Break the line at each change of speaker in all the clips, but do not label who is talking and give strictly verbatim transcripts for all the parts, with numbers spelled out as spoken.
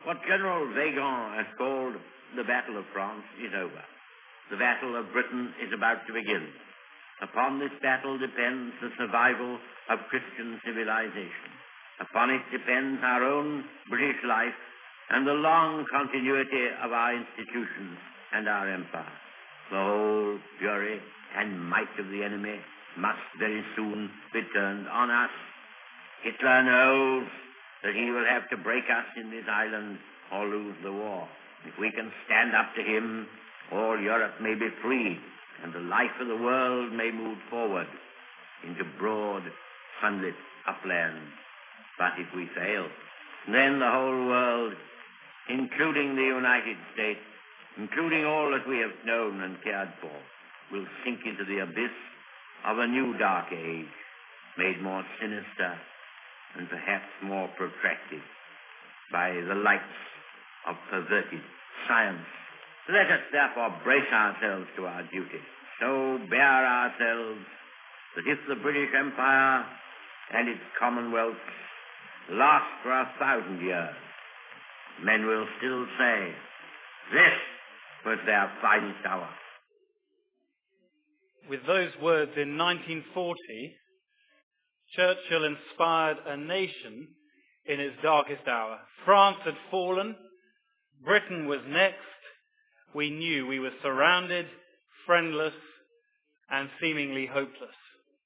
What General Weygand has called the Battle of France is over. The Battle of Britain is about to begin. Upon this battle depends the survival of Christian civilization. Upon it depends our own British life and the long continuity of our institutions and our empire. The whole fury and might of the enemy must very soon be turned on us. Hitler knows that he will have to break us in this island or lose the war. If we can stand up to him, all Europe may be free, and the life of the world may move forward into broad, sunlit uplands. But if we fail, then the whole world, including the United States, including all that we have known and cared for, will sink into the abyss of a new dark age, made more sinister and perhaps more protracted by the lights of perverted science. Let us therefore brace ourselves to our duty, so bear ourselves that if the British Empire and its commonwealths last for a thousand years, men will still say, this was their finest hour.
With those words in nineteen forty, Churchill inspired a nation in its darkest hour. France had fallen. Britain was next. We knew we were surrounded, friendless, and seemingly hopeless.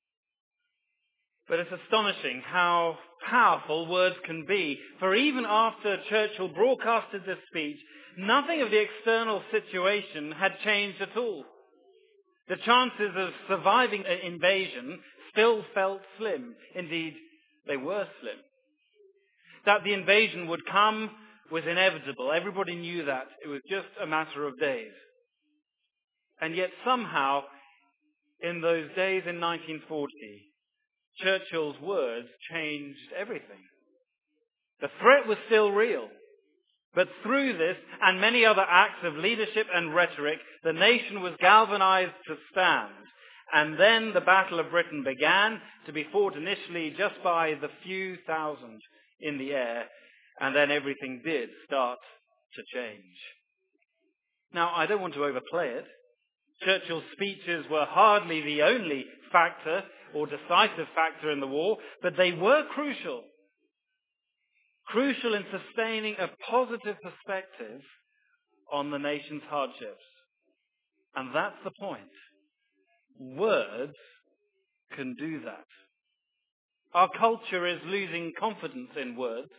But it's astonishing how powerful words can be. For even after Churchill broadcasted this speech, nothing of the external situation had changed at all. The chances of surviving an invasion still felt slim. Indeed, they were slim. That the invasion would come was inevitable. Everybody knew that. It was just a matter of days. And yet somehow, in those days in nineteen forty, Churchill's words changed everything. The threat was still real. But through this and many other acts of leadership and rhetoric, the nation was galvanized to stand. And then the Battle of Britain began, to be fought initially just by the few thousand in the air, and then everything did start to change. Now, I don't want to overplay it. Churchill's speeches were hardly the only factor or decisive factor in the war, but they were crucial. Crucial in sustaining a positive perspective on the nation's hardships. And that's the point. Words can do that. Our culture is losing confidence in words.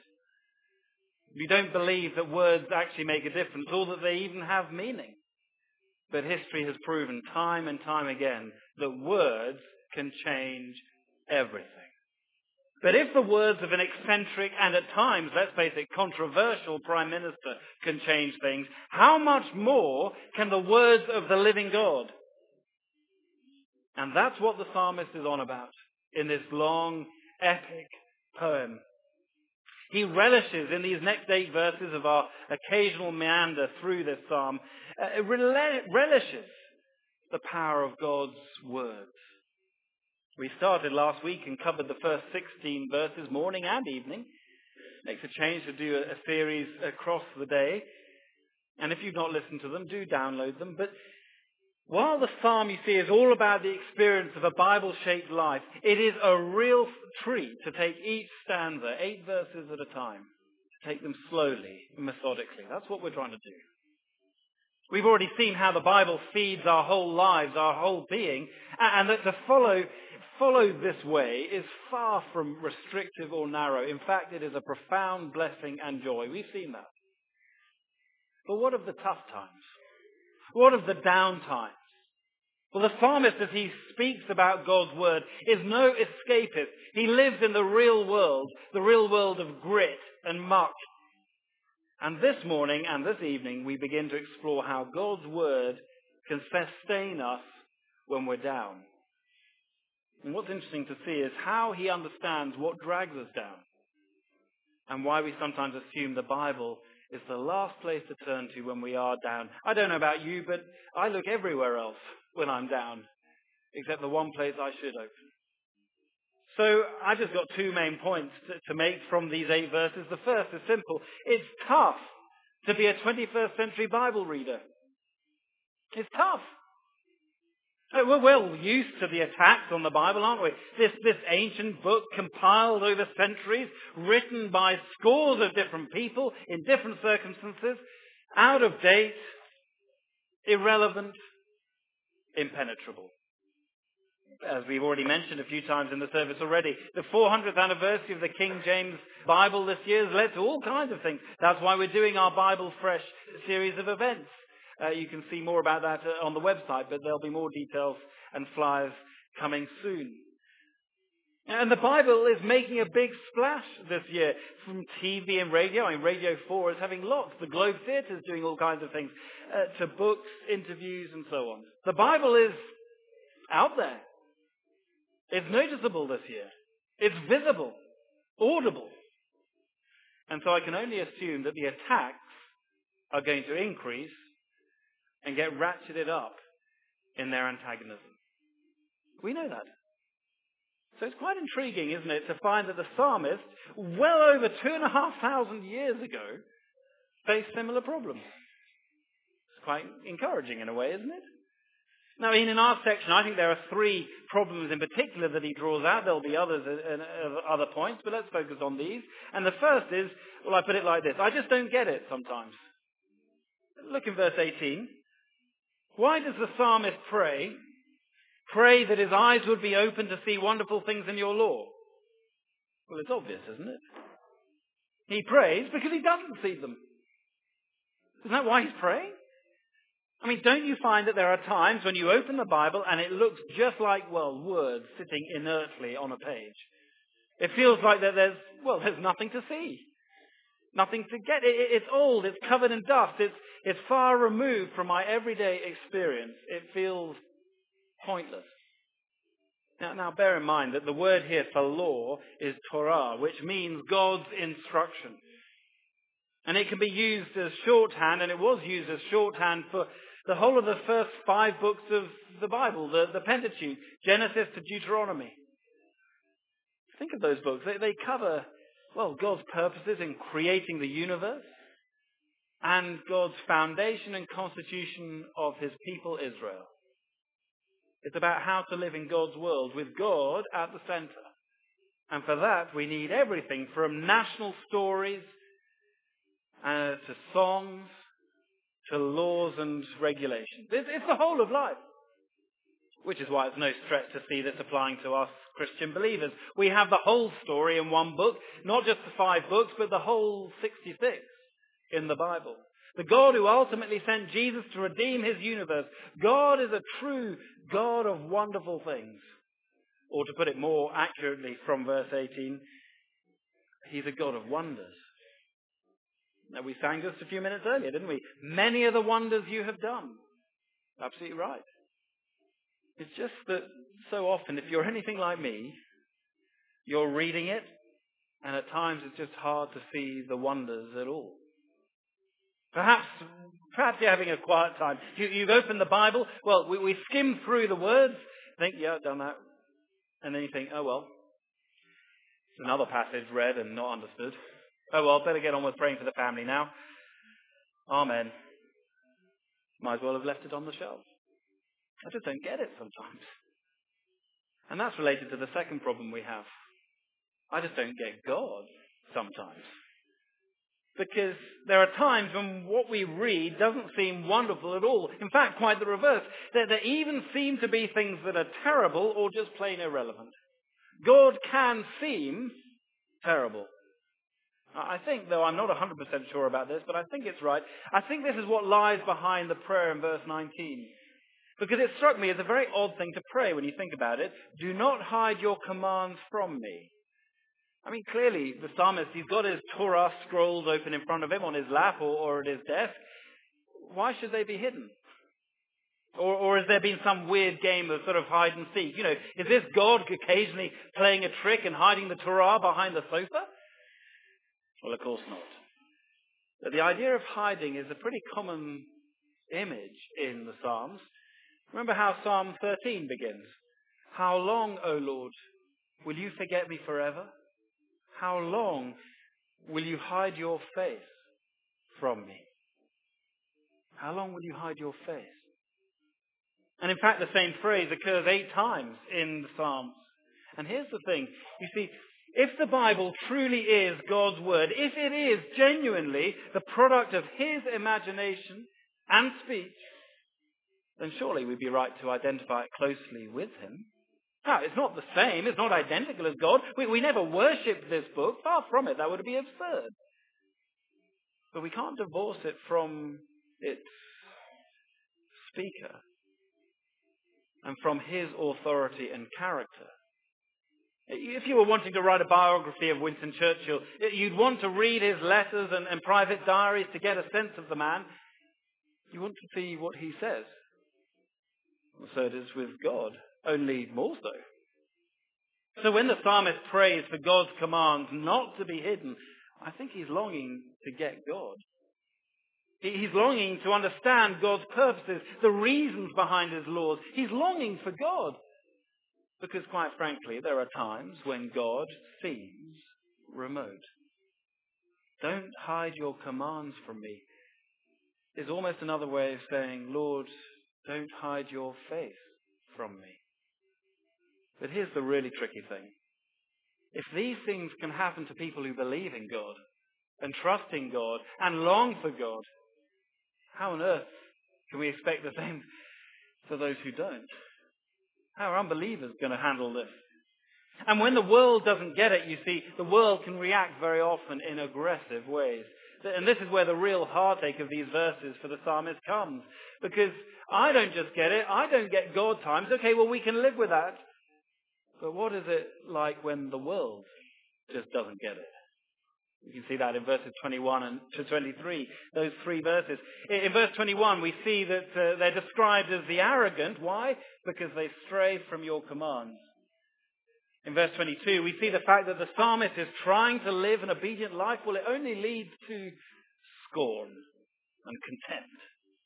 We don't believe that words actually make a difference, or that they even have meaning. But history has proven time and time again that words can change everything. But if the words of an eccentric and at times, let's face it, controversial Prime Minister can change things, how much more can the words of the living God? And that's what the psalmist is on about in this long, epic poem. He relishes in these next eight verses of our occasional meander through this psalm, uh, relishes the power of God's words. We started last week and covered the first sixteen verses, morning and evening. Makes a change to do a, a series across the day. And if you've not listened to them, do download them. But while the psalm, you see, is all about the experience of a Bible-shaped life, it is a real treat to take each stanza, eight verses at a time, to take them slowly, methodically. That's what we're trying to do. We've already seen how the Bible feeds our whole lives, our whole being, and that to follow follow this way is far from restrictive or narrow. In fact, it is a profound blessing and joy. We've seen that. But what of the tough times? What of the down times? Well, the psalmist, as he speaks about God's word, is no escapist. He lives in the real world, the real world of grit and muck. And this morning and this evening, we begin to explore how God's word can sustain us when we're down. And what's interesting to see is how he understands what drags us down and why we sometimes assume the Bible is the last place to turn to when we are down. I don't know about you, but I look everywhere else when I'm down, except the one place I should open. So I've just got two main points to, to make from these eight verses. The first is simple. It's tough to be a twenty-first century Bible reader. It's tough. We're well used to the attacks on the Bible, aren't we? This, this ancient book compiled over centuries, written by scores of different people in different circumstances, out of date, irrelevant, impenetrable. As we've already mentioned a few times in the service already, the four hundredth anniversary of the King James Bible this year has led to all kinds of things. That's why we're doing our Bible Fresh series of events. Uh, you can see more about that uh, on the website, but there'll be more details and flyers coming soon. And the Bible is making a big splash this year from T V and radio. I mean, Radio four is having lots. The Globe Theatre is doing all kinds of things, uh, to books, interviews, and so on. The Bible is out there. It's noticeable this year. It's visible, audible. And so I can only assume that the attacks are going to increase and get ratcheted up in their antagonism. We know that. So it's quite intriguing, isn't it, to find that the psalmist, well over two and a half thousand years ago, faced similar problems. It's quite encouraging in a way, isn't it? Now, Ian, in our section, I think there are three problems in particular that he draws out. There'll be others at other points, but let's focus on these. And the first is, well, I put it like this. I just don't get it sometimes. Look in verse eighteen. Why does the psalmist pray? Pray that his eyes would be open to see wonderful things in your law. Well, it's obvious, isn't it? He prays because he doesn't see them. Isn't that why he's praying? I mean, don't you find that there are times when you open the Bible and it looks just like, well, words sitting inertly on a page? It feels like that there's, well, there's nothing to see. Nothing to get. It, it's old. It's covered in dust. It's, it's far removed from my everyday experience. It feels pointless. Now, now, bear in mind that the word here for law is Torah, which means God's instruction. And it can be used as shorthand, and it was used as shorthand for the whole of the first five books of the Bible, the, the Pentateuch, Genesis to Deuteronomy. Think of those books. They, they cover, well, God's purposes in creating the universe and God's foundation and constitution of his people, Israel. It's about how to live in God's world with God at the center. And for that, we need everything from national stories uh, to songs to laws and regulations. It's, it's the whole of life. Which is why it's no stretch to see this applying to us Christian believers. We have the whole story in one book, not just the five books, but the whole sixty-six in the Bible. The God who ultimately sent Jesus to redeem his universe. God is a true God of wonderful things. Or to put it more accurately from verse eighteen, he's a God of wonders. Now, we sang just a few minutes earlier, didn't we? Many are the wonders you have done. Absolutely right. It's just that so often, if you're anything like me, you're reading it, and at times it's just hard to see the wonders at all. Perhaps, perhaps you're having a quiet time. You, you've opened the Bible. Well, we, we skim through the words, think, yeah, I've done that. And then you think, oh well, it's another passage read and not understood. Oh well, better get on with praying for the family now. Amen. Might as well have left it on the shelf. I just don't get it sometimes. And that's related to the second problem we have. I just don't get God sometimes. Because there are times when what we read doesn't seem wonderful at all. In fact, quite the reverse. There, there even seem to be things that are terrible or just plain irrelevant. God can seem terrible. I think, though I'm not one hundred percent sure about this, but I think it's right. I think this is what lies behind the prayer in verse nineteen. Because it struck me as a very odd thing to pray when you think about it. Do not hide your commands from me. I mean, clearly, the psalmist, he's got his Torah scrolls open in front of him on his lap or, or at his desk. Why should they be hidden? Or, or has there been some weird game of sort of hide and seek? You know, is this God occasionally playing a trick and hiding the Torah behind the sofa? Well, of course not. But the idea of hiding is a pretty common image in the Psalms. Remember how Psalm thirteen begins? How long, O Lord, will you forget me forever? How long will you hide your face from me? How long will you hide your face? And in fact, the same phrase occurs eight times in the Psalms. And here's the thing. You see, if the Bible truly is God's word, if it is genuinely the product of his imagination and speech, then surely we'd be right to identify it closely with him. Now, it's not the same. It's not identical as God. We, we never worship this book. Far from it. That would be absurd. But we can't divorce it from its speaker and from his authority and character. If you were wanting to write a biography of Winston Churchill, you'd want to read his letters and, and private diaries to get a sense of the man. You want to see what he says. Well, so it is with God, only more so. So when the psalmist prays for God's commands not to be hidden, I think he's longing to get God. He's longing to understand God's purposes, the reasons behind his laws. He's longing for God. Because quite frankly, there are times when God seems remote. Don't hide your commands from me is almost another way of saying, Lord, don't hide your face from me. But here's the really tricky thing. If these things can happen to people who believe in God and trust in God and long for God, how on earth can we expect the same for those who don't? How are unbelievers going to handle this? And when the world doesn't get it, you see, the world can react very often in aggressive ways. And this is where the real heartache of these verses for the psalmist comes. Because I don't just get it, I don't get God times. Okay, well, we can live with that. But what is it like when the world just doesn't get it? You can see that in verses twenty-one and to twenty-three, those three verses. In verse twenty-one, we see that uh, they're described as the arrogant. Why? Because they stray from your commands. In verse twenty-two, we see the fact that the psalmist is trying to live an obedient life. Well, it only leads to scorn and contempt.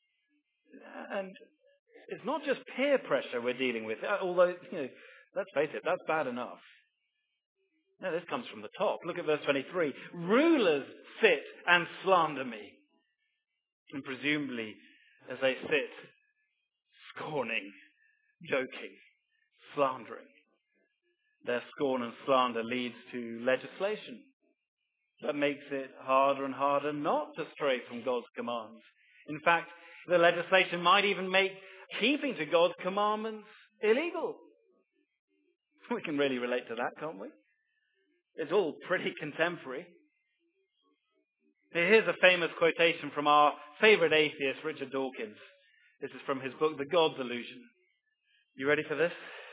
And it's not just peer pressure we're dealing with, although, you know, let's face it, that's bad enough. No, this comes from the top. Look at verse twenty-three. Rulers sit and slander me. And presumably, as they sit, scorning, joking, slandering. Their scorn and slander leads to legislation that makes it harder and harder not to stray from God's commands. In fact, the legislation might even make keeping to God's commandments illegal. We can really relate to that, can't we? It's all pretty contemporary. Here's a famous quotation from our favorite atheist, Richard Dawkins. This is from his book, The God's Illusion. You ready for this?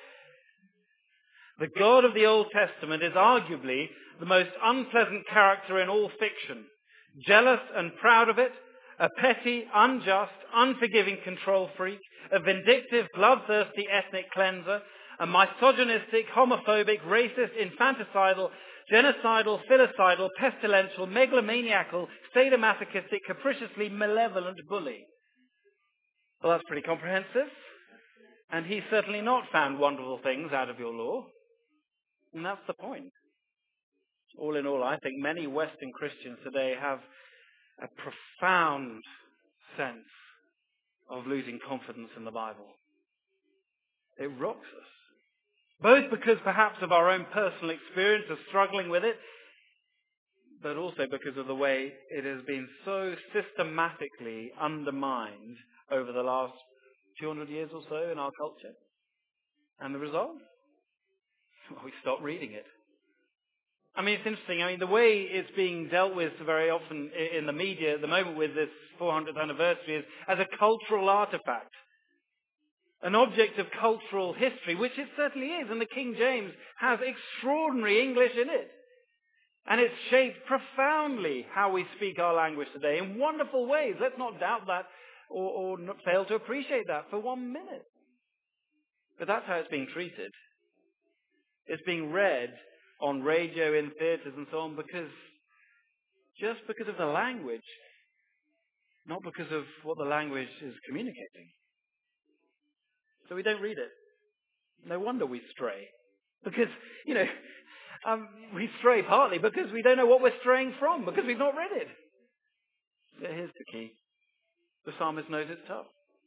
The God of the Old Testament is arguably the most unpleasant character in all fiction. Jealous and proud of it, a petty, unjust, unforgiving control freak, a vindictive, bloodthirsty ethnic cleanser, a misogynistic, homophobic, racist, infanticidal, genocidal, filicidal, pestilential, megalomaniacal, sadomasochistic, capriciously malevolent bully. Well, that's pretty comprehensive. And he's certainly not found wonderful things out of your law. And that's the point. All in all, I think many Western Christians today have a profound sense of losing confidence in the Bible. It rocks us. Both because perhaps of our own personal experience of struggling with it, but also because of the way it has been so systematically undermined over the last two hundred years or so in our culture. And the result? Well, we stop reading it. I mean, it's interesting. I mean, the way it's being dealt with very often in the media at the moment with this four hundredth anniversary is as a cultural artifact. An object of cultural history, which it certainly is. And the King James has extraordinary English in it. And it's shaped profoundly how we speak our language today in wonderful ways. Let's not doubt that or, or not fail to appreciate that for one minute. But that's how it's being treated. It's being read on radio, in theatres and so on because, just because of the language, not because of what the language is communicating. So we don't read it. No wonder we stray. Because, you know, um, we stray partly because we don't know what we're straying from, because we've not read it. But here's the key. The psalmist knows it's tough.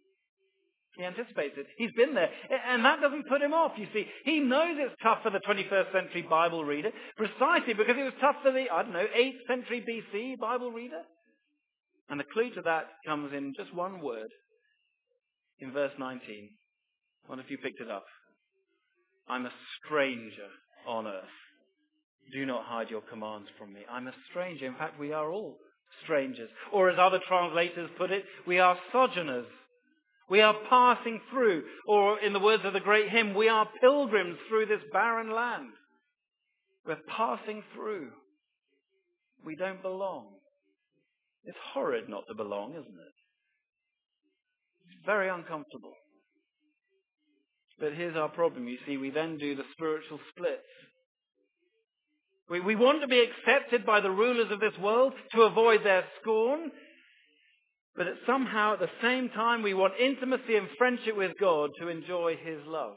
He anticipates it. He's been there. And that doesn't put him off, you see. He knows it's tough for the twenty-first century Bible reader, precisely because it was tough for the, I don't know, eighth century B C Bible reader. And the clue to that comes in just one word. In verse nineteen. I wonder if you picked it up. I'm a stranger on earth. Do not hide your commands from me. I'm a stranger. In fact, we are all strangers. Or as other translators put it, we are sojourners. We are passing through. Or in the words of the great hymn, we are pilgrims through this barren land. We're passing through. We don't belong. It's horrid not to belong, isn't it? It's very uncomfortable. But here's our problem, you see. We then do the spiritual splits. We, we want to be accepted by the rulers of this world to avoid their scorn. But at somehow at the same time we want intimacy and friendship with God to enjoy His love.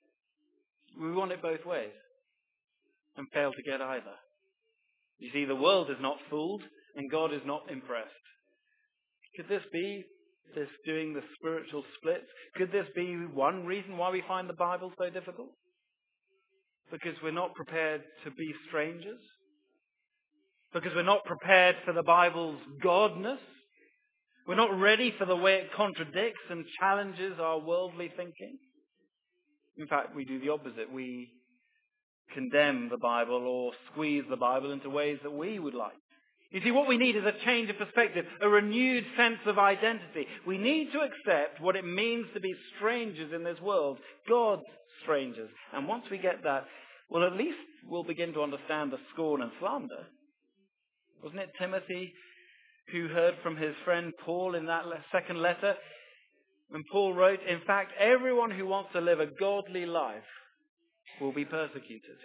We want it both ways. And fail to get either. You see, the world is not fooled and God is not impressed. Could this be this doing the spiritual splits? Could this be one reason why we find the Bible so difficult? Because we're not prepared to be strangers? Because we're not prepared for the Bible's godness? We're not ready for the way it contradicts and challenges our worldly thinking? In fact, we do the opposite. We condemn the Bible or squeeze the Bible into ways that we would like. You see, what we need is a change of perspective, a renewed sense of identity. We need to accept what it means to be strangers in this world, God's strangers. And once we get that, well, at least we'll begin to understand the scorn and slander. Wasn't it Timothy who heard from his friend Paul in that second letter? When Paul wrote, in fact, everyone who wants to live a godly life will be persecuted.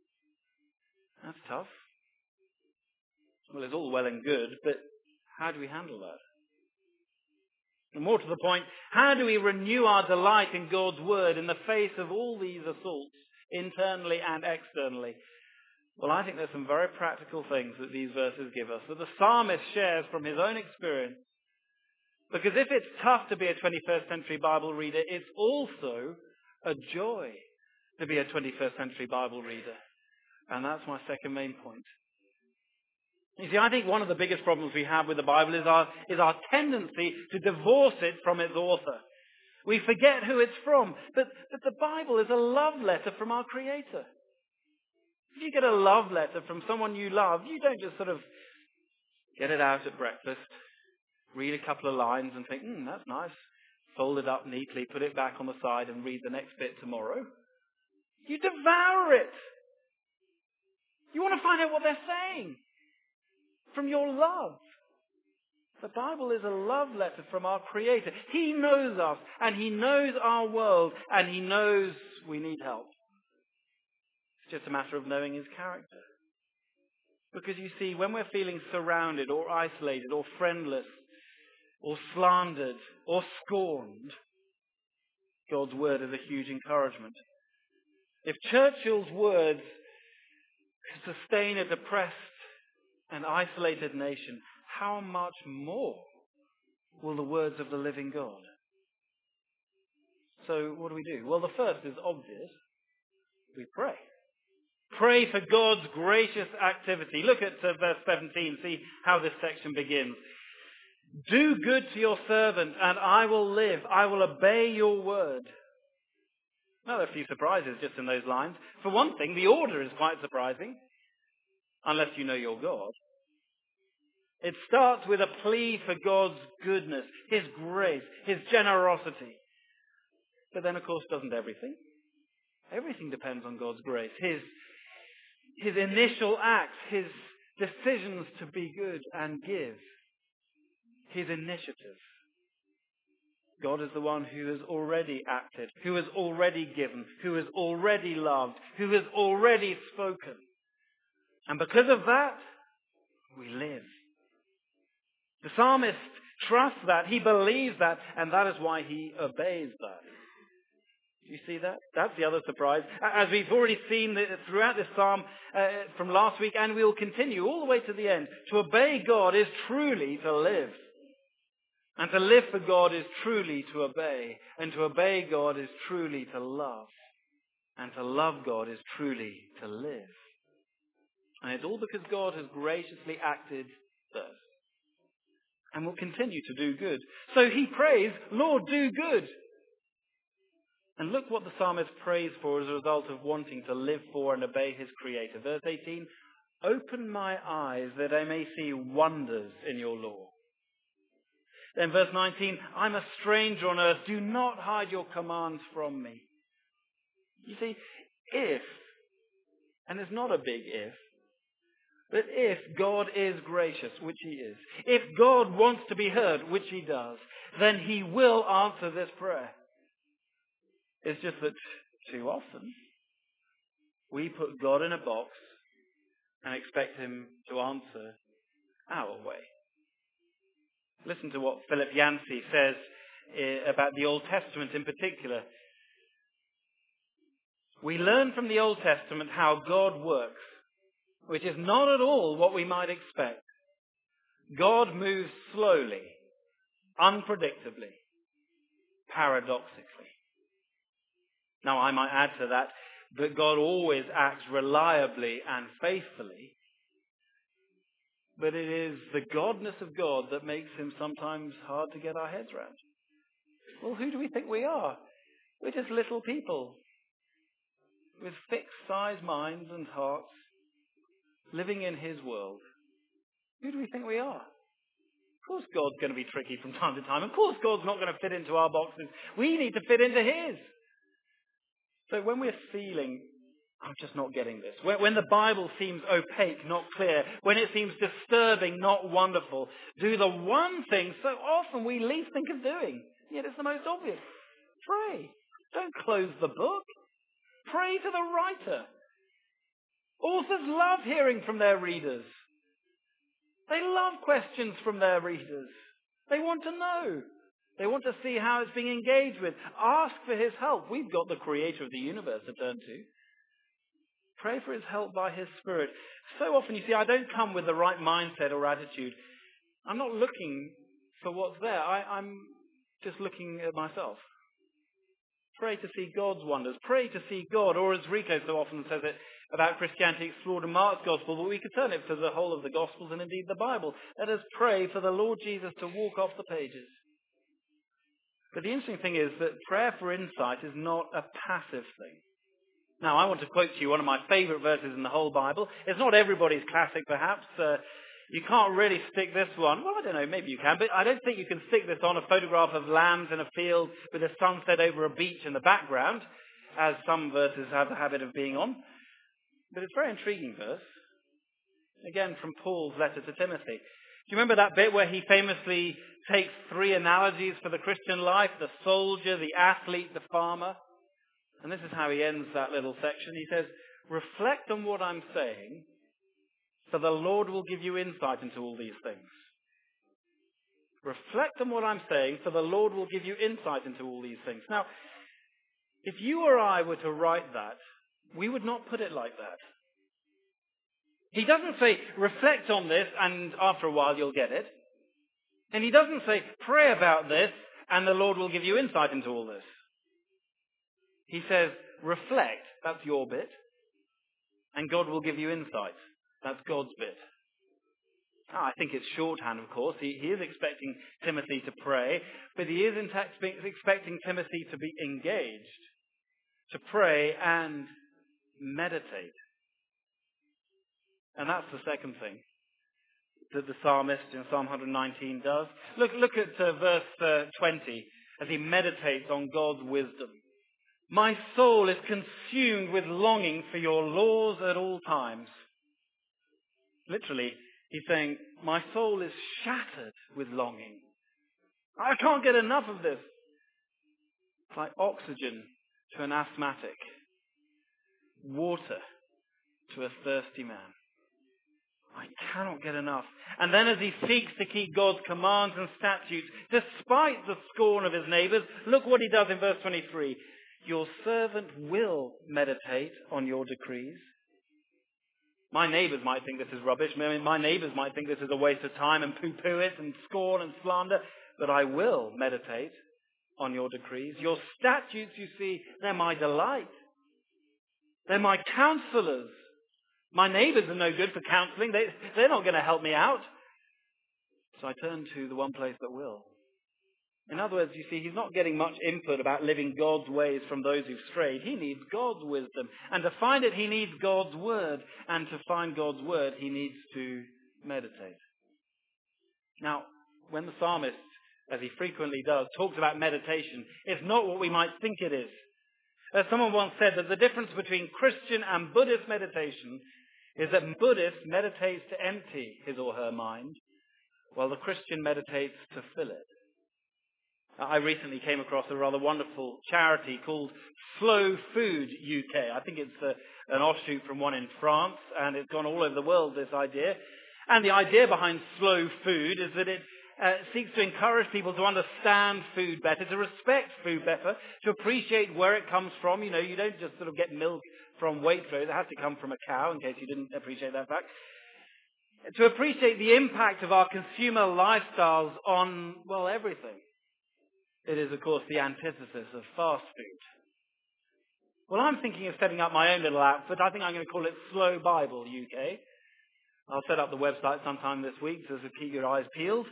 That's tough. Well, it's all well and good, but how do we handle that? And more to the point, how do we renew our delight in God's word in the face of all these assaults, internally and externally? Well, I think there's some very practical things that these verses give us, that the psalmist shares from his own experience. Because if it's tough to be a twenty-first century Bible reader, it's also a joy to be a twenty-first century Bible reader. And that's my second main point. You see, I think one of the biggest problems we have with the Bible is our, is our tendency to divorce it from its author. We forget who it's from. But, but the Bible is a love letter from our Creator. If you get a love letter from someone you love, you don't just sort of get it out at breakfast, read a couple of lines and think, hmm, that's nice. Fold it up neatly, put it back on the side and read the next bit tomorrow. You devour it. You want to find out what they're saying. From your love. The Bible is a love letter from our Creator. He knows us, and He knows our world, and He knows we need help. It's just a matter of knowing His character. Because you see, when we're feeling surrounded or isolated or friendless or slandered or scorned, God's word is a huge encouragement. If Churchill's words could sustain a depressed an isolated nation, how much more will the words of the living God? So what do we do? Well, the first is obvious. We pray. Pray for God's gracious activity. Look at uh, verse seventeen. See how this section begins. Do good to your servant, and I will live. I will obey your word. Now, there are a few surprises just in those lines. For one thing, the order is quite surprising. Unless you know your God. It starts with a plea for God's goodness, His grace, His generosity. But then, of course, doesn't everything? Everything depends on God's grace. His, his initial acts, His decisions to be good and give. His initiative. God is the one who has already acted, who has already given, who has already loved, who has already spoken. And because of that, we live. The psalmist trusts that, he believes that, and that is why he obeys that. You see that? That's the other surprise. As we've already seen throughout this psalm uh, from last week, and we will continue all the way to the end, to obey God is truly to live. And to live for God is truly to obey. And to obey God is truly to love. And to love God is truly to live. And it's all because God has graciously acted first. And will continue to do good. So he prays, Lord, do good. And look what the psalmist prays for as a result of wanting to live for and obey his Creator. Verse eighteen, open my eyes that I may see wonders in your law. Then verse nineteen, I'm a stranger on earth. Do not hide your commands from me. You see, if, and it's not a big if, but if God is gracious, which he is, if God wants to be heard, which he does, then he will answer this prayer. It's just that too often we put God in a box and expect him to answer our way. Listen to what Philip Yancey says about the Old Testament in particular. We learn from the Old Testament how God works, which is not at all what we might expect. God moves slowly, unpredictably, paradoxically. Now, I might add to that that God always acts reliably and faithfully, but it is the godness of God that makes him sometimes hard to get our heads around. Well, who do we think we are? We're just little people with fixed-sized minds and hearts living in his world. Who do we think we are? Of course God's going to be tricky from time to time. Of course God's not going to fit into our boxes. We need to fit into his. So when we're feeling, I'm just not getting this, when, when the Bible seems opaque, not clear, when it seems disturbing, not wonderful, do the one thing so often we least think of doing, yet it's the most obvious. Pray. Don't close the book. Pray to the writer. Authors love hearing from their readers. They love questions from their readers. They want to know. They want to see how it's being engaged with. Ask for his help. We've got the creator of the universe to turn to. Pray for his help by his Spirit. So often, you see, I don't come with the right mindset or attitude. I'm not looking for what's there. I, I'm just looking at myself. Pray to see God's wonders. Pray to see God, or as Rico so often says it about Christianity explored in Mark's Gospel, but we could turn it to the whole of the Gospels and indeed the Bible. Let us pray for the Lord Jesus to walk off the pages. But the interesting thing is that prayer for insight is not a passive thing. Now, I want to quote to you one of my favourite verses in the whole Bible. It's not everybody's classic, perhaps. Uh, you can't really stick this one. Well, I don't know, maybe you can, but I don't think you can stick this on a photograph of lambs in a field with a sunset over a beach in the background, as some verses have the habit of being on. But it's a very intriguing verse. Again, from Paul's letter to Timothy. Do you remember that bit where he famously takes three analogies for the Christian life? The soldier, the athlete, the farmer. And this is how he ends that little section. He says, reflect on what I'm saying, for the Lord will give you insight into all these things. Reflect on what I'm saying, for the Lord will give you insight into all these things. Now, if you or I were to write that, we would not put it like that. He doesn't say, reflect on this, and after a while you'll get it. And he doesn't say, pray about this, and the Lord will give you insight into all this. He says, reflect, that's your bit, and God will give you insight. That's God's bit. Oh, I think it's shorthand, of course. He, he is expecting Timothy to pray, but he is in fact expecting Timothy to be engaged, to pray and meditate. And that's the second thing that the psalmist in Psalm one nineteen does. Look, look at uh, verse uh, twenty as he meditates on God's wisdom. My soul is consumed with longing for your laws at all times. Literally, he's saying, my soul is shattered with longing. I can't get enough of this. It's like oxygen to an asthmatic, water to a thirsty man. I cannot get enough. And then as he seeks to keep God's commands and statutes, despite the scorn of his neighbours, look what he does in verse twenty-three. Your servant will meditate on your decrees. My neighbours might think this is rubbish. My neighbours might think this is a waste of time and poo-poo it and scorn and slander. But I will meditate on your decrees. Your statutes, you see, they're my delight. They're my counselors. My neighbours are no good for counselling. They, they're not going to help me out. So I turn to the one place that will. In other words, you see, he's not getting much input about living God's ways from those who've strayed. He needs God's wisdom. And to find it, he needs God's word. And to find God's word, he needs to meditate. Now, when the psalmist, as he frequently does, talks about meditation, it's not what we might think it is. As someone once said, that the difference between Christian and Buddhist meditation is that Buddhist meditates to empty his or her mind, while the Christian meditates to fill it. I recently came across a rather wonderful charity called Slow Food U K. I think it's a, an offshoot from one in France, and it's gone all over the world, this idea. And the idea behind Slow Food is that it uh, seeks to encourage people to understand food better, to respect food better, to appreciate where it comes from. You know, you don't just sort of get milk from Waitrose. It has to come from a cow, in case you didn't appreciate that fact. To appreciate the impact of our consumer lifestyles on, well, everything. It is, of course, the antithesis of fast food. Well, I'm thinking of setting up my own little outfit. I think I'm going to call it Slow Bible U K. I'll set up the website sometime this week, so keep your eyes peeled.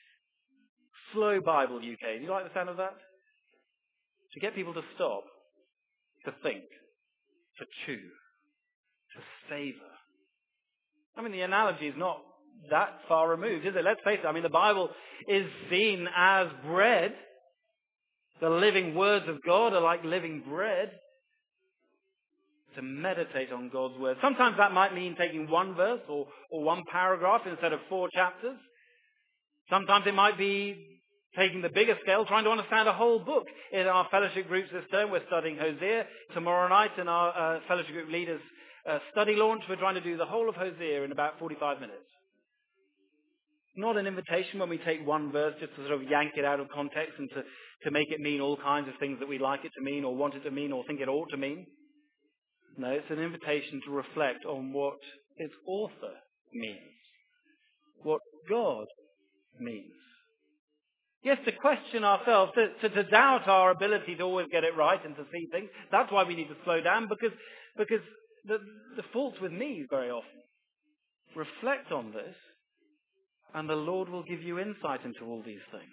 Slow Bible U K. Do you like the sound of that? To get people to stop, to think, to chew, to savor. I mean, the analogy is not that far removed, is it? Let's face it. I mean, the Bible is seen as bread. The living words of God are like living bread. To meditate on God's word. Sometimes that might mean taking one verse or, or one paragraph instead of four chapters. Sometimes it might be taking the bigger scale, trying to understand a whole book. In our fellowship groups this term, we're studying Hosea. Tomorrow night in our uh, fellowship group leaders uh, study launch, we're trying to do the whole of Hosea in about forty-five minutes. Not an invitation when we take one verse just to sort of yank it out of context and to, to make it mean all kinds of things that we like it to mean or want it to mean or think it ought to mean. No, it's an invitation to reflect on what its author means, what God means. Yes, to question ourselves, to, to, to doubt our ability to always get it right and to see things. That's why we need to slow down, because, because the, the fault's with me very often. Reflect on this, and the Lord will give you insight into all these things.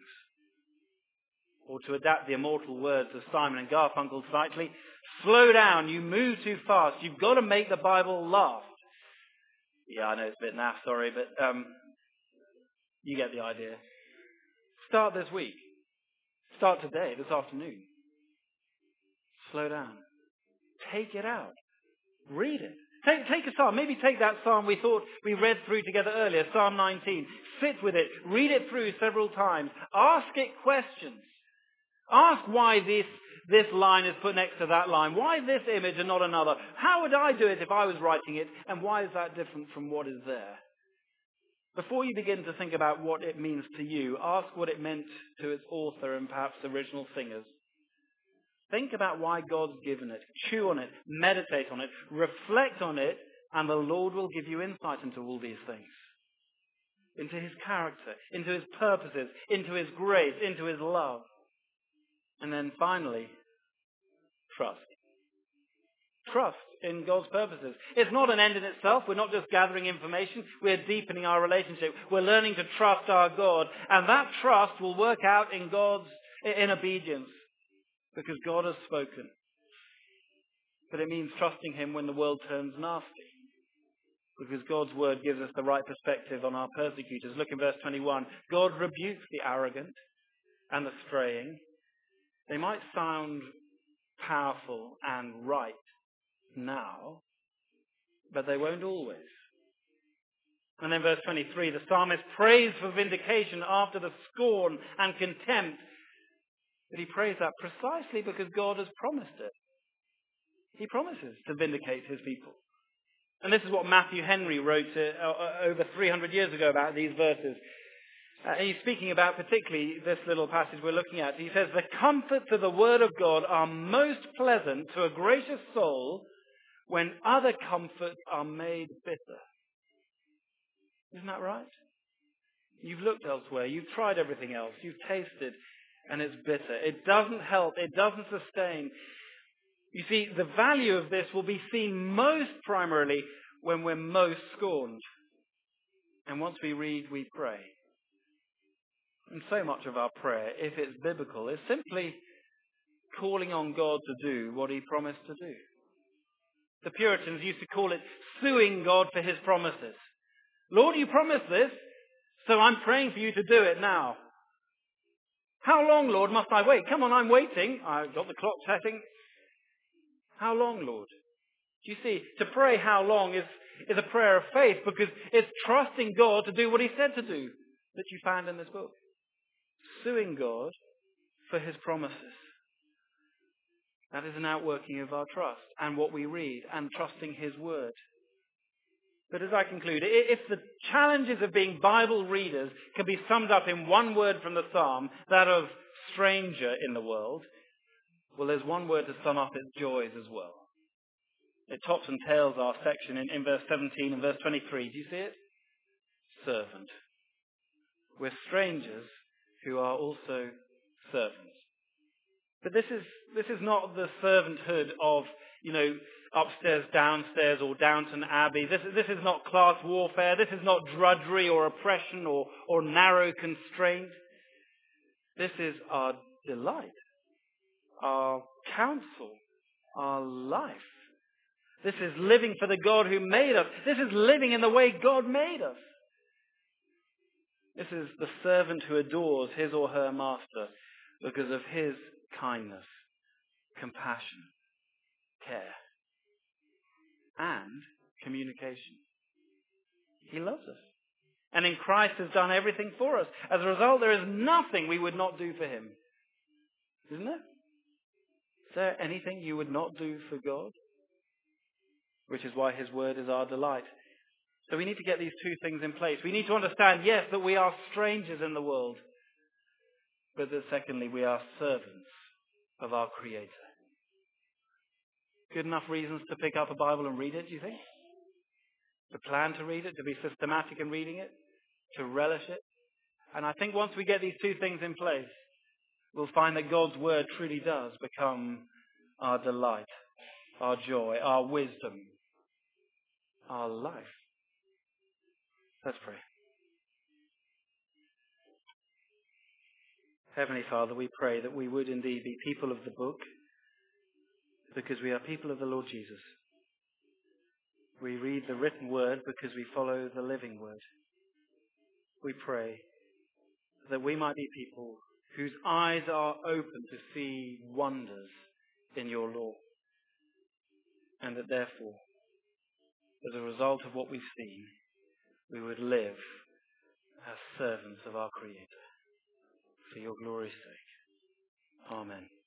Or to adapt the immortal words of Simon and Garfunkel slightly, slow down, you move too fast. You've got to make the Bible last. Yeah, I know it's a bit naff, sorry, but um, you get the idea. Start this week. Start today, this afternoon. Slow down. Take it out. Read it. Take, take a psalm. Maybe take that psalm we thought we read through together earlier, Psalm nineteen. Sit with it. Read it through several times. Ask it questions. Ask why this, this line is put next to that line. Why this image and not another? How would I do it if I was writing it? And why is that different from what is there? Before you begin to think about what it means to you, ask what it meant to its author and perhaps the original singers. Think about why God's given it. Chew on it. Meditate on it. Reflect on it. And the Lord will give you insight into all these things. Into his character. Into his purposes. Into his grace. Into his love. And then finally, trust. Trust in God's purposes. It's not an end in itself. We're not just gathering information. We're deepening our relationship. We're learning to trust our God. And that trust will work out in God's, in obedience. Because God has spoken. But it means trusting him when the world turns nasty. Because God's word gives us the right perspective on our persecutors. Look in verse twenty-one. God rebukes the arrogant and the straying. They might sound powerful and right now, but they won't always. And then verse twenty-three, the psalmist prays for vindication after the scorn and contempt. But he prays that precisely because God has promised it. He promises to vindicate his people. And this is what Matthew Henry wrote uh, over three hundred years ago about these verses. Uh, he's speaking about particularly this little passage we're looking at. He says, the comforts of the Word of God are most pleasant to a gracious soul when other comforts are made bitter. Isn't that right? You've looked elsewhere. You've tried everything else. You've tasted, and it's bitter. It doesn't help. It doesn't sustain. You see, the value of this will be seen most primarily when we're most scorned. And once we read, we pray. And so much of our prayer, if it's biblical, is simply calling on God to do what he promised to do. The Puritans used to call it suing God for his promises. Lord, you promised this, so I'm praying for you to do it now. How long, Lord, must I wait? Come on, I'm waiting. I've got the clock setting. How long, Lord? Do you see, to pray how long is, is a prayer of faith because it's trusting God to do what he said to do that you found in this book. Suing God for his promises. That is an outworking of our trust and what we read and trusting his word. But as I conclude, if the challenges of being Bible readers can be summed up in one word from the Psalm, that of stranger in the world, well, there's one word to sum up its joys as well. It tops and tails our section in, in verse seventeen and verse twenty-three. Do you see it? Servant. We're strangers who are also servants. But this is this is not the servanthood of, you know, upstairs, downstairs, or Downton Abbey. This, this is not class warfare. This is not drudgery or oppression or, or narrow constraint. This is our delight, our counsel, our life. This is living for the God who made us. This is living in the way God made us. This is the servant who adores his or her master because of his kindness, compassion, care, and communication. He loves us. And in Christ has done everything for us. As a result, there is nothing we would not do for him. Isn't there? Is there anything you would not do for God? Which is why his word is our delight. So we need to get these two things in place. We need to understand, yes, that we are strangers in the world. But that secondly, we are servants of our Creator. Good enough reasons to pick up a Bible and read it, do you think? To plan to read it, to be systematic in reading it, to relish it. And I think once we get these two things in place, we'll find that God's word truly does become our delight, our joy, our wisdom, our life. Let's pray. Heavenly Father, we pray that we would indeed be people of the book because we are people of the Lord Jesus. We read the written word because we follow the living word. We pray that we might be people whose eyes are open to see wonders in your law. And that therefore, as a result of what we've seen, we would live as servants of our Creator. For your glory's sake. Amen.